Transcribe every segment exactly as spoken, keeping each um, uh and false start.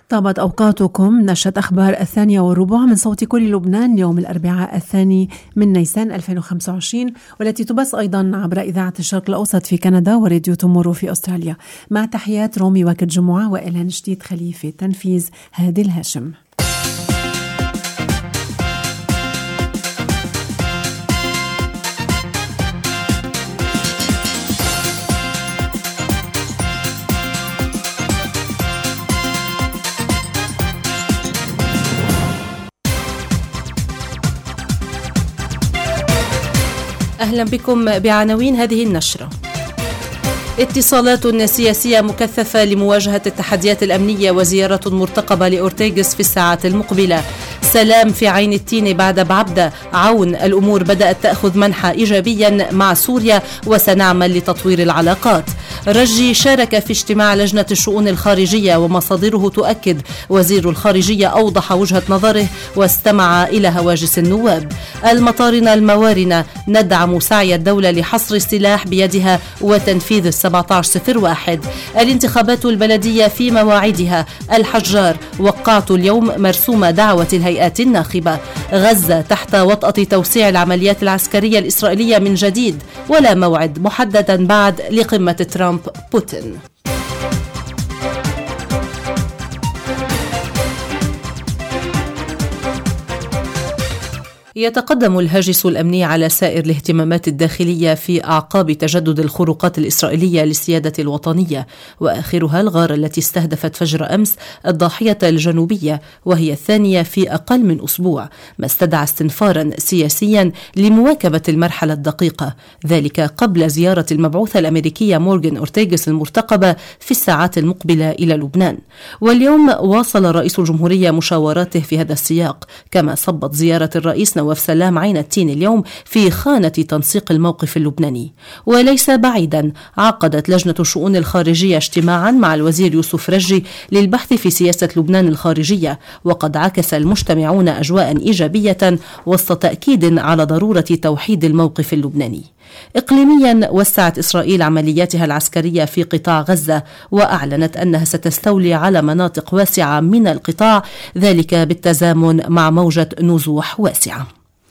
طابت أوقاتكم. نشرة أخبار الثانية والربع من صوت كل لبنان يوم الأربعاء الثاني من نيسان ألفين وخمسة وعشرين، والتي تبث أيضا عبر إذاعة الشرق الأوسط في كندا وراديو تومورو في أستراليا. مع تحيات رومي وقت جمعة وإلهام جديد خليفة، تنفيذ هادي الهاشم. أهلا بكم بعناوين هذه النشرة. اتصالات سياسية مكثفة لمواجهة التحديات الأمنية وزيارة مرتقبة لأورتيغس في الساعات المقبلة. سلام في عين التين بعد بعبدة. عون الأمور بدأت تأخذ منحى إيجابيا مع سوريا وسنعمل لتطوير العلاقات. رجي شارك في اجتماع لجنة الشؤون الخارجية ومصادره تؤكد وزير الخارجية أوضح وجهة نظره واستمع إلى هواجس النواب. المطارنة الموارنة ندعم سعي الدولة لحصر السلاح بيدها وتنفيذ سبعة عشر صفر واحد. الانتخابات البلدية في مواعيدها. الحجار وقعت اليوم مرسوم دعوة الهيئات الناخبة. غزة تحت وطأة توسيع العمليات العسكرية الإسرائيلية من جديد، ولا موعد محددا بعد لقمة ترامب بوتين. يتقدم الهاجس الأمني على سائر الاهتمامات الداخلية في أعقاب تجدد الخروقات الإسرائيلية للسيادة الوطنية، وآخرها الغارة التي استهدفت فجر أمس الضاحية الجنوبية، وهي الثانية في أقل من أسبوع، ما استدعى استنفارا سياسيا لمواكبة المرحلة الدقيقة، ذلك قبل زيارة المبعوثة الأمريكية مورغان أورتيغس المرتقبة في الساعات المقبلة إلى لبنان. واليوم واصل رئيس الجمهورية مشاوراته في هذا السياق، كما صبت زيارة الرئيس نواف سلام عين التين اليوم في خانة تنسيق الموقف اللبناني. وليس بعيدا عقدت لجنة الشؤون الخارجية اجتماعا مع الوزير يوسف رجي للبحث في سياسة لبنان الخارجية، وقد عكس المجتمعون أجواء إيجابية وسط تأكيد على ضرورة توحيد الموقف اللبناني. إقليميا وسعت إسرائيل عملياتها العسكرية في قطاع غزة، وأعلنت أنها ستستولي على مناطق واسعة من القطاع، ذلك بالتزامن مع موجة نزوح واسعة.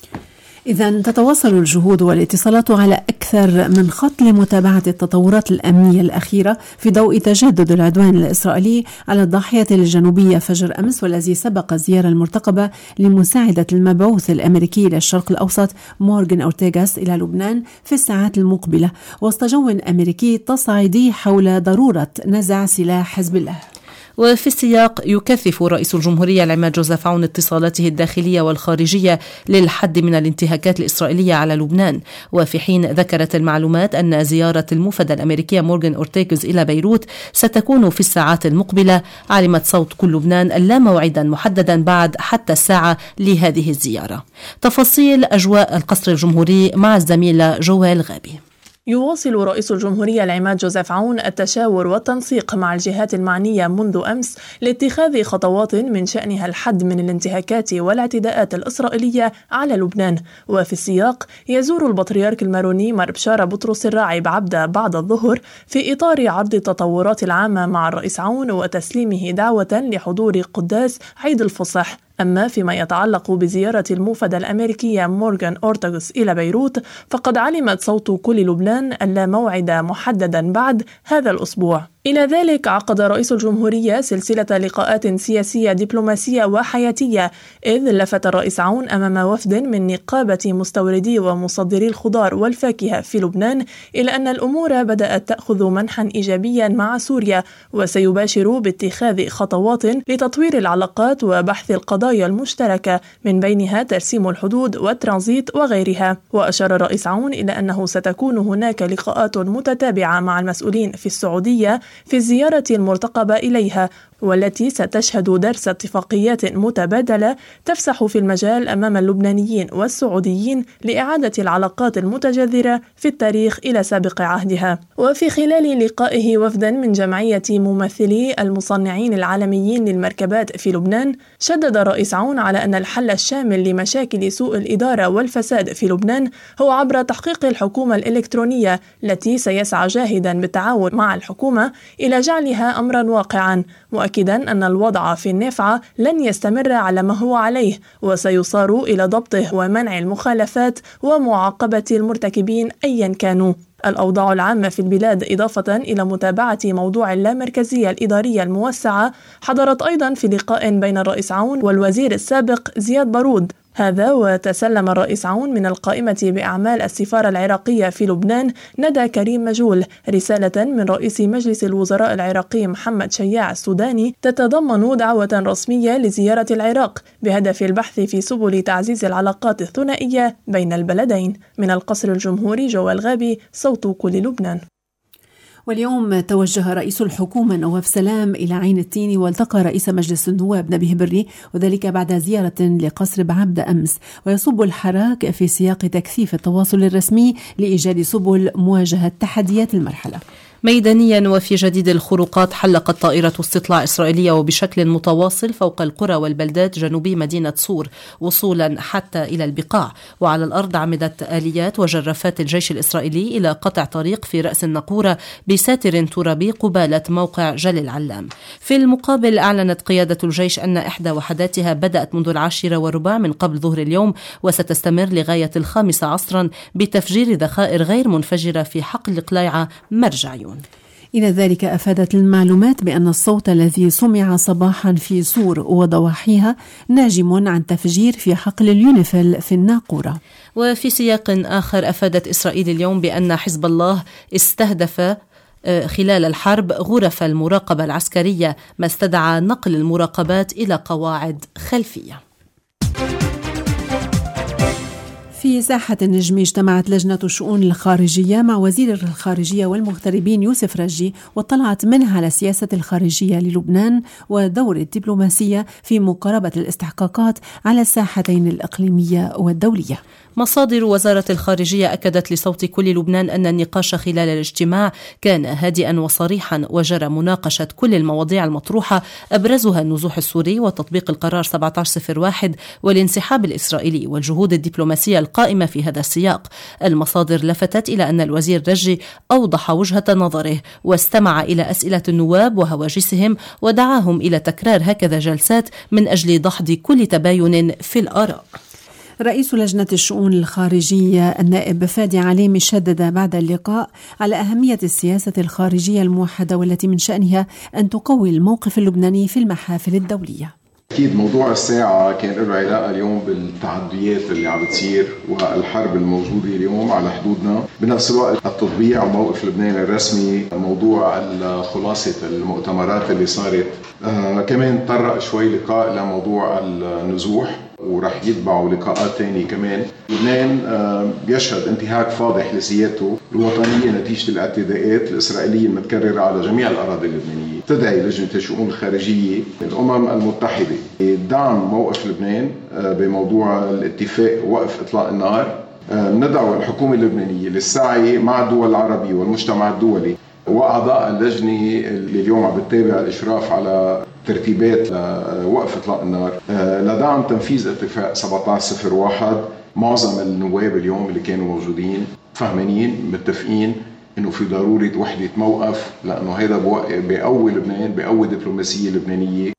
إذن تتواصل الجهود والاتصالات على أكثر من خط لمتابعة التطورات الأمنية الأخيرة في ضوء تجدد العدوان الإسرائيلي على الضاحية الجنوبية فجر أمس، والذي سبق الزيارة المرتقبة لمساعدة المبعوث الأمريكي للشرق الأوسط مورغان أورتيغاس إلى لبنان في الساعات المقبلة، وسط جو أمريكي تصعيدي حول ضرورة نزع سلاح حزب الله. وفي السياق يكثف رئيس الجمهورية العماد جوزيف عون اتصالاته الداخلية والخارجية للحد من الانتهاكات الإسرائيلية على لبنان. وفي حين ذكرت المعلومات أن زيارة المفدى الأمريكية مورغان أورتيغاس إلى بيروت ستكون في الساعات المقبلة، علمت صوت كل لبنان ألا موعدا محددا بعد حتى الساعة لهذه الزيارة. تفاصيل أجواء القصر الجمهوري مع الزميلة جوال غابي. يواصل رئيس الجمهورية العماد جوزيف عون التشاور والتنسيق مع الجهات المعنية منذ أمس لاتخاذ خطوات من شأنها الحد من الانتهاكات والاعتداءات الإسرائيلية على لبنان. وفي السياق يزور البطريرك الماروني مار بشارة بطرس الراعي بعبدة بعد الظهر في إطار عرض التطورات العامة مع الرئيس عون وتسليمه دعوة لحضور قداس عيد الفصح. أما فيما يتعلق بزيارة الموفد الأمريكية مورغان أورتيغاس إلى بيروت، فقد علمت صوت كل لبنان أن لا موعد محددا بعد هذا الأسبوع. إلى ذلك عقد رئيس الجمهورية سلسلة لقاءات سياسية دبلوماسية وحياتية، إذ لفت الرئيس عون أمام وفد من نقابة مستوردي ومصدري الخضار والفاكهة في لبنان إلى أن الأمور بدأت تأخذ منحا إيجابيا مع سوريا، وسيباشر باتخاذ خطوات لتطوير العلاقات وبحث القضايا المشتركة، من بينها ترسيم الحدود والترانزيت وغيرها. وأشار الرئيس عون إلى أنه ستكون هناك لقاءات متتابعة مع المسؤولين في السعودية في الزيارة المرتقبة إليها، والتي ستشهد درس اتفاقيات متبادلة تفسح في المجال أمام اللبنانيين والسعوديين لإعادة العلاقات المتجذرة في التاريخ إلى سابق عهدها. وفي خلال لقائه وفدا من جمعية ممثلي المصنعين العالميين للمركبات في لبنان، شدد الرئيس عون على أن الحل الشامل لمشاكل سوء الإدارة والفساد في لبنان هو عبر تحقيق الحكومة الإلكترونية، التي سيسعى جاهدا بالتعاون مع الحكومة إلى جعلها أمرا واقعا، مؤكدا مؤكدا أن الوضع في النافعة لن يستمر على ما هو عليه، وسيصار إلى ضبطه ومنع المخالفات ومعاقبة المرتكبين أيا كانوا. الأوضاع العامة في البلاد إضافة إلى متابعة موضوع اللامركزية الإدارية الموسعة حضرت أيضا في لقاء بين الرئيس عون والوزير السابق زياد بارود هذا، وتسلم الرئيس عون من القائمة بأعمال السفارة العراقية في لبنان ندى كريم مجول رسالة من رئيس مجلس الوزراء العراقي محمد شياع السوداني تتضمن دعوة رسمية لزيارة العراق بهدف البحث في سبل تعزيز العلاقات الثنائية بين البلدين. من القصر الجمهوري جوال غابي، صوت كل لبنان. واليوم توجه رئيس الحكومة نواف سلام إلى عين التين والتقى رئيس مجلس النواب نبيه بري، وذلك بعد زيارة لقصر بعبدة أمس. ويصب الحراك في سياق تكثيف التواصل الرسمي لإيجاد سبل مواجهة تحديات المرحلة. ميدانيا وفي جديد الخروقات حلقت طائرة استطلاع إسرائيلية وبشكل متواصل فوق القرى والبلدات جنوبي مدينة صور وصولا حتى إلى البقاع. وعلى الأرض عمدت آليات وجرافات الجيش الإسرائيلي إلى قطع طريق في رأس النقورة بساتر ترابي قبالة موقع جل العلام. في المقابل أعلنت قيادة الجيش أن إحدى وحداتها بدأت منذ العاشرة وربع من قبل ظهر اليوم وستستمر لغاية الخامسة عصرا بتفجير ذخائر غير منفجرة في حقل قلايعة مرجعيون. إلى ذلك أفادت المعلومات بأن الصوت الذي سمع صباحا في صور وضواحيها ناجم عن تفجير في حقل اليونيفيل في الناقورة. وفي سياق آخر أفادت إسرائيل اليوم بأن حزب الله استهدف خلال الحرب غرف المراقبة العسكرية، ما استدعى نقل المراقبات إلى قواعد خلفية. في ساحة النجم اجتمعت لجنة الشؤون الخارجية مع وزير الخارجية والمغتربين يوسف رجي، واطلعت منها على سياسة الخارجية للبنان ودور الدبلوماسية في مقاربة الاستحقاقات على الساحتين الإقليمية والدولية. مصادر وزارة الخارجية أكدت لصوت كل لبنان أن النقاش خلال الاجتماع كان هادئا وصريحا، وجرى مناقشة كل المواضيع المطروحة أبرزها النزوح السوري وتطبيق القرار سبعة عشر صفر واحد والانسحاب الإسرائيلي والجهود الدبلوماسية القائمة في هذا السياق. المصادر لفتت إلى أن الوزير رجي أوضح وجهة نظره واستمع إلى أسئلة النواب وهواجسهم ودعاهم إلى تكرار هكذا جلسات من أجل دحض كل تباين في الآراء. رئيس لجنة الشؤون الخارجية النائب فادي عليمي شدد بعد اللقاء على أهمية السياسة الخارجية الموحدة والتي من شأنها أن تقوي الموقف اللبناني في المحافل الدولية. أكيد موضوع الساعة كان له علاقة اليوم بالتعديات اللي عم بتصير والحرب الموجودة اليوم على حدودنا، بنفس الوقت التطبيع وموقف لبنان الرسمي، موضوع خلاصة المؤتمرات اللي صارت. آه كمان طرق شوي لقاء لموضوع النزوح، ورح يتبعوا لقاءات تانية كمان. لبنان آه بيشهد انتهاك فاضح لسيادته الوطنية نتيجة الاعتداءات الإسرائيلية المتكررة على جميع الأراضي اللبنانية. تدعي لجنة الشؤون الخارجية الأمم المتحدة دعم موقف لبنان آه بموضوع الاتفاق وقف إطلاق النار. آه ندعو الحكومة اللبنانية للسعي مع الدول العربية والمجتمع الدولي وأعضاء اللجنة اللي اليوم عم بتتابع الإشراف على ترتيبات لوقف إطلاق النار لدعم تنفيذ اتفاق سبعة عشر صفر واحد. معظم النواب اليوم اللي كانوا موجودين فهمانين متفقين إنه في ضرورة وحدة موقف، لأنه هذا بيقوي لبنان، بيقوي دبلوماسية لبنانية.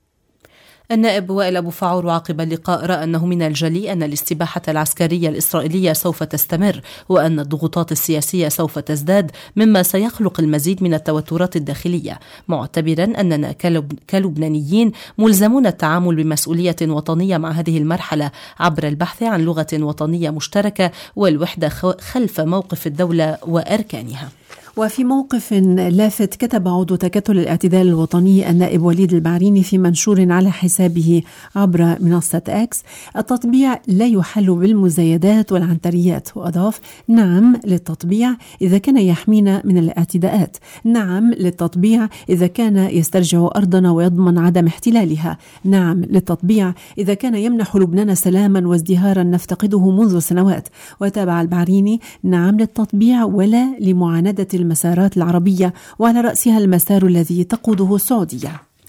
النائب وائل أبو فعور عقب اللقاء رأى أنه من الجلي أن الاستباحة العسكرية الإسرائيلية سوف تستمر وأن الضغوطات السياسية سوف تزداد، مما سيخلق المزيد من التوترات الداخلية، معتبرا أننا كلبنانيين ملزمون التعامل بمسؤولية وطنية مع هذه المرحلة عبر البحث عن لغة وطنية مشتركة والوحدة خلف موقف الدولة وأركانها. وفي موقف لافت كتب عضو تكتل الاعتدال الوطني النائب وليد البعريني في منشور على حسابه عبر منصة اكس: التطبيع لا يحل بالمزايدات والعنتريات. وأضاف: نعم للتطبيع إذا كان يحمينا من الاعتداءات، نعم للتطبيع إذا كان يسترجع أرضنا ويضمن عدم احتلالها، نعم للتطبيع إذا كان يمنح لبنان سلاما وازدهارا نفتقده منذ سنوات. وتابع البعريني: نعم للتطبيع ولا لمعاندة المسارات العربية، وعلى رأسها المسار الذي تقوده السعودية.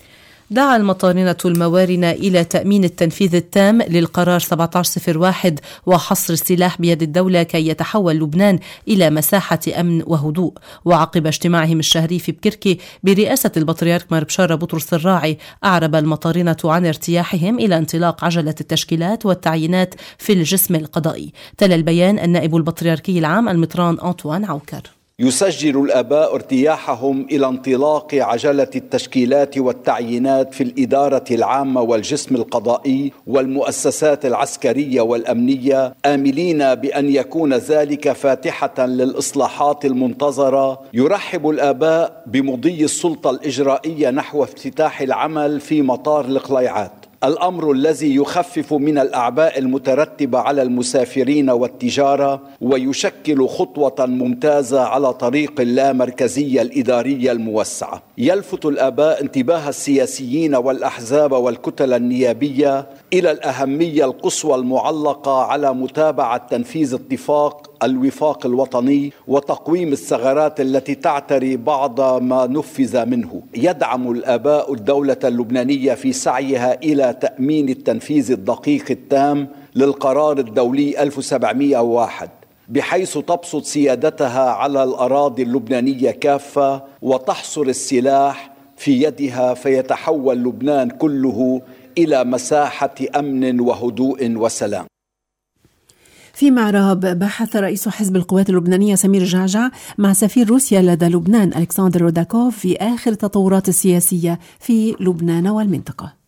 دعا المطارنة الموارنة إلى تأمين التنفيذ التام للقرار سبعة عشر صفر واحد وحصر السلاح بيد الدولة كي يتحول لبنان إلى مساحة أمن وهدوء. وعقب اجتماعهم الشهري في بكركي برئاسة البطريرك مار بشارة بطرس الراعي، أعرب المطارنة عن ارتياحهم إلى انطلاق عجلة التشكيلات والتعيينات في الجسم القضائي. تلا البيان النائب البطريركي العام المطران أنطوان عوكر. يسجل الآباء ارتياحهم إلى انطلاق عجلة التشكيلات والتعيينات في الإدارة العامة والجسم القضائي والمؤسسات العسكرية والأمنية، آملين بأن يكون ذلك فاتحة للإصلاحات المنتظرة. يرحب الآباء بمضي السلطة الإجرائية نحو افتتاح العمل في مطار القليعات، الأمر الذي يخفف من الأعباء المترتبة على المسافرين والتجارة، ويشكل خطوة ممتازة على طريق اللامركزية الإدارية الموسعة. يلفت الآباء انتباه السياسيين والأحزاب والكتل النيابية إلى الأهمية القصوى المعلقة على متابعة تنفيذ اتفاق الوفاق الوطني وتقويم الثغرات التي تعتري بعض ما نفذ منه. يدعم الآباء الدولة اللبنانية في سعيها إلى تأمين التنفيذ الدقيق التام للقرار الدولي ألف وسبعمئة وواحد، بحيث تبسط سيادتها على الأراضي اللبنانية كافة وتحصر السلاح في يدها، فيتحول لبنان كله إلى مساحة أمن وهدوء وسلام. في معراب بحث رئيس حزب القوات اللبنانية سمير جعجع مع سفير روسيا لدى لبنان ألكسندر روداكوف في آخر التطورات السياسية في لبنان والمنطقة.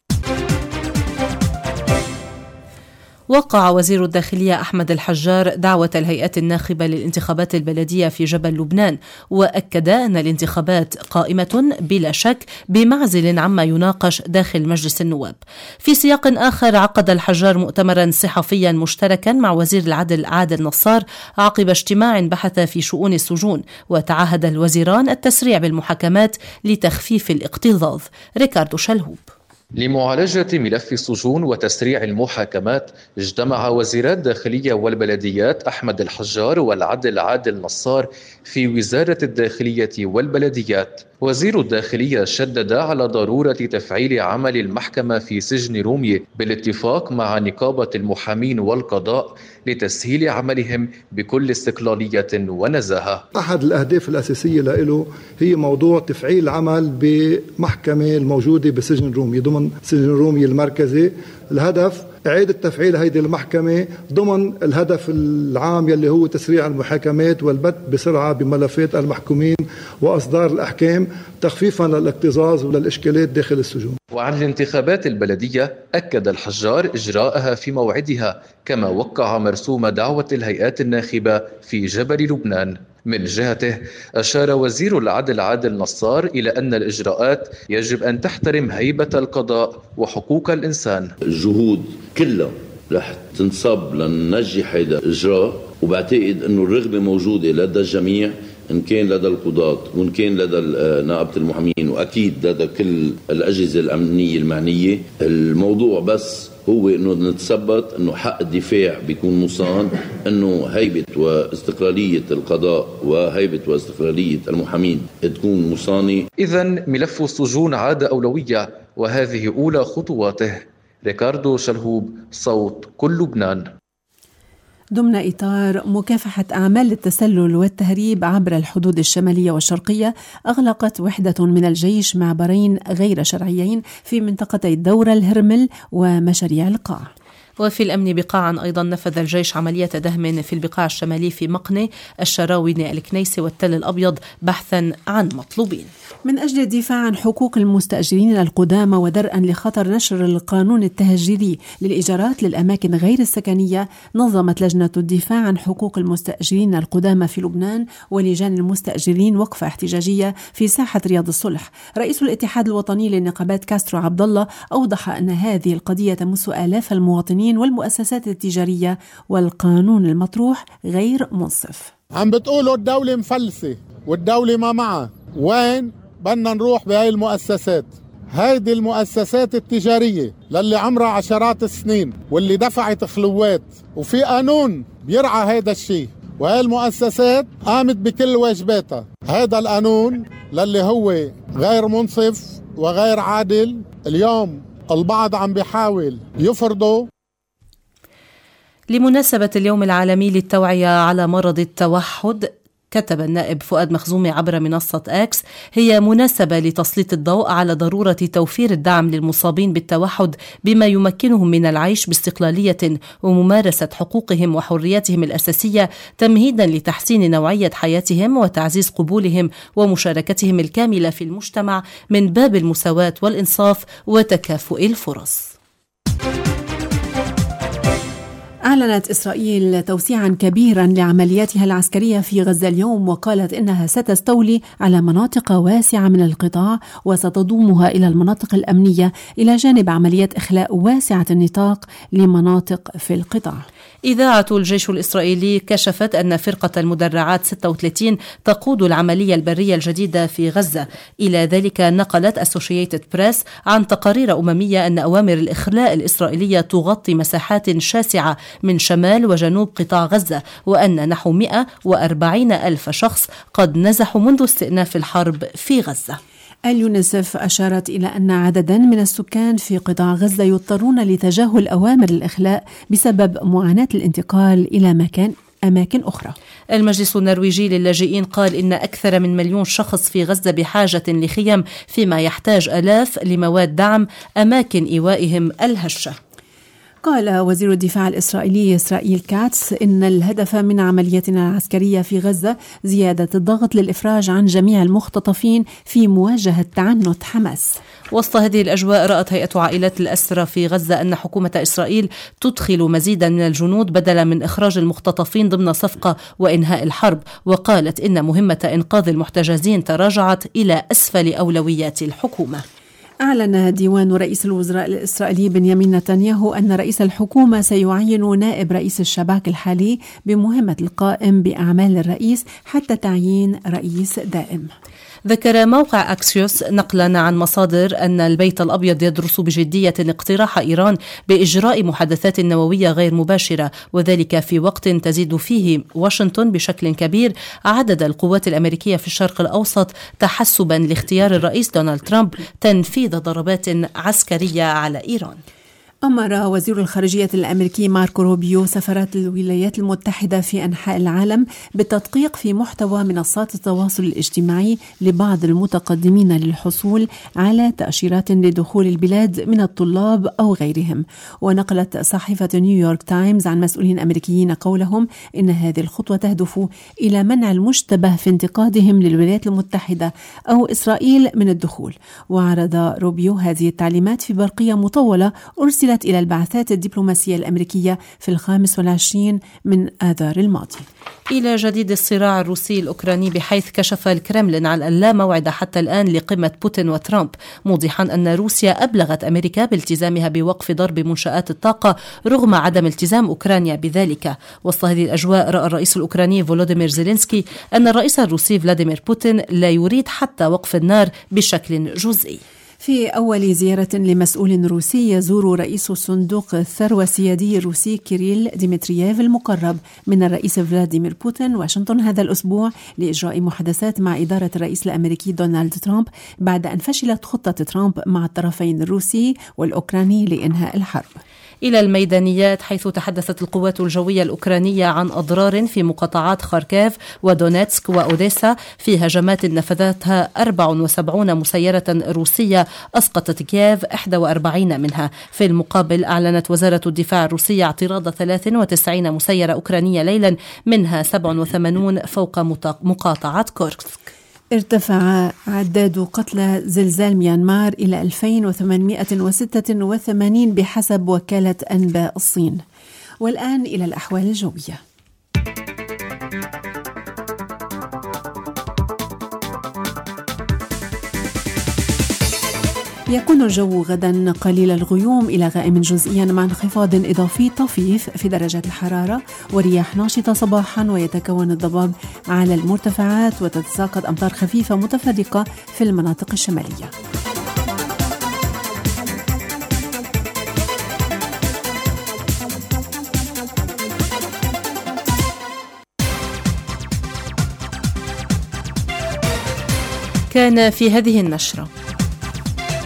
وقع وزير الداخلية أحمد الحجار دعوة الهيئات الناخبة للانتخابات البلدية في جبل لبنان، وأكد أن الانتخابات قائمة بلا شك بمعزل عما يناقش داخل مجلس النواب. في سياق آخر، عقد الحجار مؤتمرا صحفيا مشتركا مع وزير العدل عادل نصار عقب اجتماع بحث في شؤون السجون، وتعهد الوزيران التسريع بالمحاكمات لتخفيف الاكتظاظ. ريكاردو شلهوب. لمعالجة ملف السجون وتسريع المحاكمات، اجتمع وزيرا الداخلية والبلديات أحمد الحجار والعدل عادل نصار في وزارة الداخلية والبلديات. وزير الداخلية شدد على ضرورة تفعيل عمل المحكمة في سجن رومية بالاتفاق مع نقابة المحامين والقضاء لتسهيل عملهم بكل استقلالية ونزاهة. أحد الأهداف الأساسية له هي موضوع تفعيل العمل بمحكمة الموجودة بسجن رومية ضمن سجن رومية المركزي. الهدف إعادة تفعيل هذه المحكمة ضمن الهدف العام يلي هو تسريع المحاكمات والبت بسرعة بملفات المحكومين وأصدار الأحكام تخفيفا للاكتظاظ وللإشكالات داخل السجون. وعن الانتخابات البلدية، أكد الحجار إجراءها في موعدها، كما وقع مرسوم دعوة الهيئات الناخبة في جبل لبنان. من جهته، أشار وزير العدل عادل نصار إلى أن الإجراءات يجب أن تحترم هيبة القضاء وحقوق الإنسان. الجهود كلها رح تنصب لننجح هذا الإجراء، وبعتقد أنه الرغبة موجودة لدى الجميع، إن كان لدى القضاة وإن كان لدى نائبة المحامين وأكيد لدى كل الأجهزة الأمنية المعنية. الموضوع بس هو إنه نتثبت إنه حق الدفاع بيكون مصان، إنه هيبة واستقلالية القضاء وهيبة واستقلالية المحامين تكون مصانة. إذن ملف السجون عاد أولوية، وهذه أولى خطواته. ريكاردو شلهوب، صوت كل لبنان. ضمن إطار مكافحة أعمال التسلل والتهريب عبر الحدود الشمالية والشرقية، أغلقت وحدة من الجيش معبرين غير شرعيين في منطقتي الدورة الهرمل ومشاريع القاع. وفي الأمن بقاعا أيضا نفذ الجيش عملية دهم في البقاع الشمالي في مقنة، الشراوني، الكنيسة والتل الأبيض بحثا عن مطلوبين. من أجل الدفاع عن حقوق المستأجرين القدامى ودرءا لخطر نشر القانون التهجيري للإيجارات للأماكن غير السكنية، نظمت لجنة الدفاع عن حقوق المستأجرين القدامى في لبنان ولجان المستأجرين وقفة احتجاجية في ساحة رياض الصلح. رئيس الاتحاد الوطني للنقابات كاسترو عبد الله أوضح أن هذه القضية تمس آلاف المواطنين والمؤسسات التجارية والقانون المطروح غير منصف. عم بتقولوا الدولة مفلسة والدولة ما معها، وين بدنا نروح بهاي المؤسسات؟ هيدي المؤسسات التجارية للي عمرها عشرات السنين واللي دفعت خلوات وفي قانون بيرعى هيدا الشيء، وهي المؤسسات قامت بكل واجباتها. هذا القانون للي هو غير منصف وغير عادل. اليوم البعض عم بيحاول يفرضه. لمناسبة اليوم العالمي للتوعية على مرض التوحد، كتب النائب فؤاد مخزومي عبر منصة اكس: هي مناسبة لتسليط الضوء على ضرورة توفير الدعم للمصابين بالتوحد بما يمكنهم من العيش باستقلالية وممارسة حقوقهم وحرياتهم الأساسية، تمهيدا لتحسين نوعية حياتهم وتعزيز قبولهم ومشاركتهم الكاملة في المجتمع من باب المساواة والإنصاف وتكافؤ الفرص. أعلنت إسرائيل توسيعا كبيرا لعملياتها العسكرية في غزة اليوم، وقالت إنها ستستولي على مناطق واسعة من القطاع وستضمها إلى المناطق الأمنية، إلى جانب عمليات إخلاء واسعة النطاق لمناطق في القطاع. إذاعة الجيش الإسرائيلي كشفت أن فرقة المدرعات ستة وثلاثين تقود العملية البرية الجديدة في غزة. إلى ذلك نقلت أسوشيتد بريس عن تقارير أممية أن أوامر الإخلاء الإسرائيلية تغطي مساحات شاسعة من شمال وجنوب قطاع غزة، وأن نحو مئة وأربعين ألف شخص قد نزحوا منذ استئناف الحرب في غزة. اليونيسف أشارت إلى أن عددا من السكان في قطاع غزة يضطرون لتجاهل أوامر الإخلاء بسبب معاناة الانتقال إلى مكان أماكن أخرى. المجلس النرويجي للاجئين قال إن أكثر من مليون شخص في غزة بحاجة لخيم، فيما يحتاج آلاف لمواد دعم أماكن إيوائهم الهشة. قال وزير الدفاع الإسرائيلي إسرائيل كاتس إن الهدف من عملياتنا العسكرية في غزة زيادة الضغط للإفراج عن جميع المختطفين في مواجهة تعنت حماس. وسط هذه الأجواء، رأت هيئة عائلات الأسرى في غزة أن حكومة إسرائيل تدخل مزيدا من الجنود بدلا من إخراج المختطفين ضمن صفقة وإنهاء الحرب، وقالت إن مهمة إنقاذ المحتجزين تراجعت إلى أسفل أولويات الحكومة. أعلن ديوان رئيس الوزراء الإسرائيلي بنيامين نتنياهو أن رئيس الحكومة سيعين نائب رئيس الشباك الحالي بمهمة القائم بأعمال الرئيس حتى تعيين رئيس دائم. ذكر موقع أكسيوس نقلا عن مصادر أن البيت الأبيض يدرس بجدية اقتراح إيران بإجراء محادثات نووية غير مباشرة، وذلك في وقت تزيد فيه واشنطن بشكل كبير عدد القوات الأمريكية في الشرق الأوسط، تحسبا لاختيار الرئيس دونالد ترامب تنفيذ ضربات عسكرية على إيران. أمر وزير الخارجية الأمريكي ماركو روبيو سفارات الولايات المتحدة في أنحاء العالم بالتدقيق في محتوى منصات التواصل الاجتماعي لبعض المتقدمين للحصول على تأشيرات لدخول البلاد من الطلاب أو غيرهم. ونقلت صحيفة نيويورك تايمز عن مسؤولين أمريكيين قولهم إن هذه الخطوة تهدف إلى منع المشتبه في انتقادهم للولايات المتحدة أو إسرائيل من الدخول. وعرض روبيو هذه التعليمات في برقية مطولة أرسلت إلى البعثات الدبلوماسية الأمريكية في الخامس والعشرين من آذار الماضي. إلى جديد الصراع الروسي الأوكراني، بحيث كشف الكرملين عن اللا موعد حتى الآن لقمة بوتين وترامب، موضحا أن روسيا أبلغت أمريكا بالتزامها بوقف ضرب منشآت الطاقة رغم عدم التزام أوكرانيا بذلك. وسط هذه الأجواء، رأى الرئيس الأوكراني فولوديمير زيلينسكي أن الرئيس الروسي فلاديمير بوتين لا يريد حتى وقف النار بشكل جزئي. في أول زيارة لمسؤول روسي يزور رئيس صندوق الثروة السيادي الروسي كيريل ديمترييف المقرب من الرئيس فلاديمير بوتين واشنطن هذا الأسبوع لإجراء محادثات مع إدارة الرئيس الأمريكي دونالد ترامب، بعد أن فشلت خطة ترامب مع الطرفين الروسي والأوكراني لإنهاء الحرب. إلى الميدانيات، حيث تحدثت القوات الجوية الأوكرانية عن أضرار في مقاطعات خاركيف ودونيتسك وأوديسا في هجمات نفذتها أربع وسبعين مسيرة روسية أسقطت كييف إحدى وأربعين منها. في المقابل، أعلنت وزارة الدفاع الروسية اعتراض ثلاث وتسعين مسيرة أوكرانية ليلا، منها سبعة وثمانين فوق مقاطعة كورسك. ارتفع عداد قتلى زلزال ميانمار إلى ألفين وثمانمائة وستة وثمانين بحسب وكالة أنباء الصين. والآن إلى الأحوال الجوية. يكون الجو غدا قليل الغيوم إلى غائم جزئيا مع انخفاض إضافي طفيف في درجات الحرارة ورياح ناشطة صباحا، ويتكون الضباب على المرتفعات وتتساقط أمطار خفيفة متفرقة في المناطق الشمالية. كان في هذه النشرة.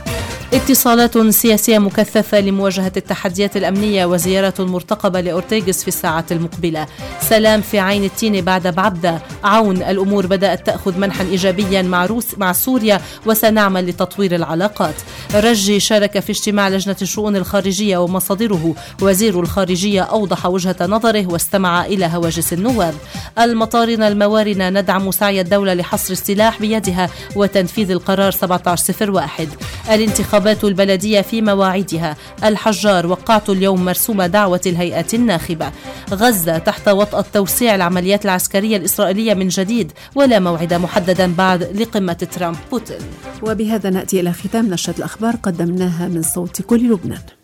اتصالات سياسية مكثفة لمواجهة التحديات الأمنية وزيارة مرتقبة لأورتيغس في الساعات المقبلة. سلام في عين التين بعد بعبدة. عون الأمور بدأت تأخذ منحا إيجابيا مع, روس مع سوريا وسنعمل لتطوير العلاقات. رجي شارك في اجتماع لجنة الشؤون الخارجية ومصادره وزير الخارجية أوضح وجهة نظره واستمع إلى هواجس النواب. المطارن الموارنة ندعم سعي الدولة لحصر السلاح بيدها وتنفيذ القرار سبعة عشر صفر واحد. الانتخابات البلدية في مواعيدها. الحجار وقعت اليوم مرسوم دعوة الهيئات الناخبة. غزة تحت وطأة توسيع العمليات العسكرية الإسرائيلية من جديد ولا موعد محددا بعد لقمة ترامب بوتين. وبهذا نأتي إلى ختام نشرة الأخبار قدمناها من صوت كل لبنان.